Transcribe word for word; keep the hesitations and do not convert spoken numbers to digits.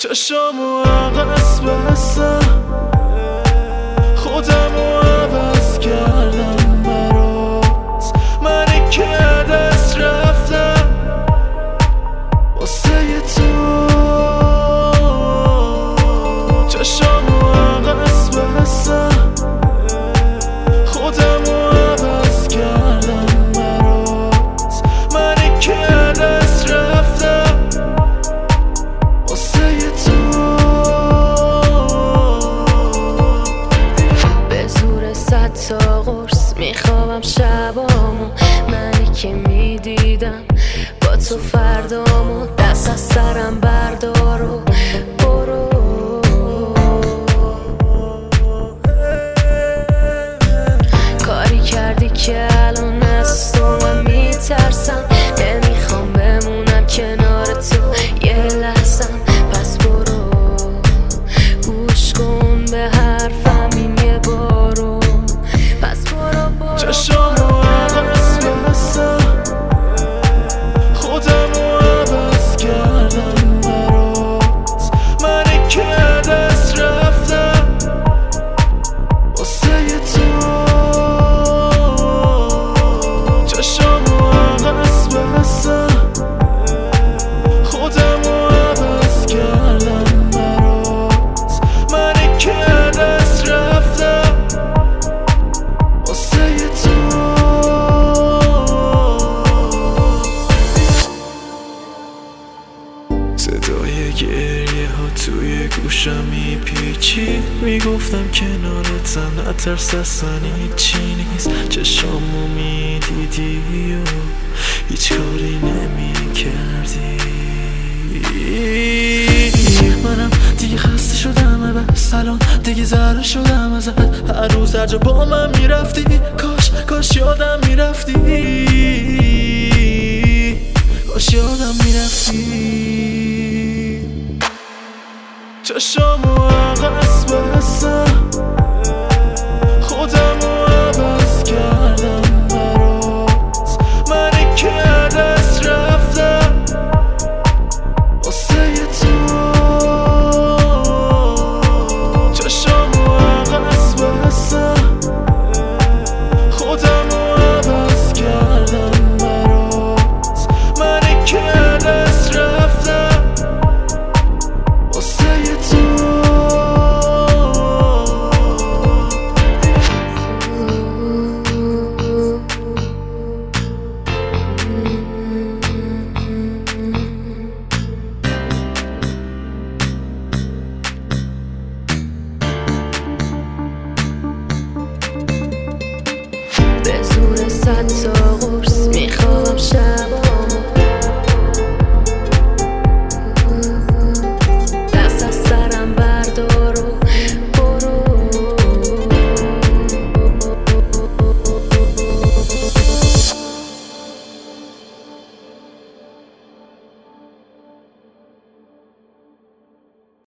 چشامو عوض بستم، خودمو عوض کردم برات، منی که دست رفتم واسه تو. چشامو عوض بستم، خودمو عوض کردم برات، منی که دست رفتم واسه تو. به زور صد تا قرص میخوابم شبامو، منی که میدیدم با تو فردامو. دست از سرم بردار و برو، کاری کردی که الان از تو من میترسم. نمیخوام بمونم کنار تو یه لحظم، پس برو گوش کن به حرفم این یه بارو. پس برو برو چشامو عوض بستم، خودمو عوض کردم برات، منی که دست رفتم واسه تو. چشامو عوض بستم، خودمو عوض کردم برات، منی که دست رفتم واسه تو. صدای گریه ها توی گوشم میپیچید، میگفتم کنارتم نترس اصلا هیچی نیست. چشامو میدیدی و هیچ کاری نمیکردی. منم دیگه خسته شدم بس، الان دیگه ذره شدم ازت. هر روز هر جا با من میرفتی، کاش کاش یادم میرفتی، کاش یادم میرفتی. چشامو عوض بستم، خودمو عوض کردم برات، منی که دست رفتم واسه تو. چشامو عوض بستم، خودمو عوض کردم برات، منی که دست رفتم واسه تو. به زور صد تا قرص میخوابم شبا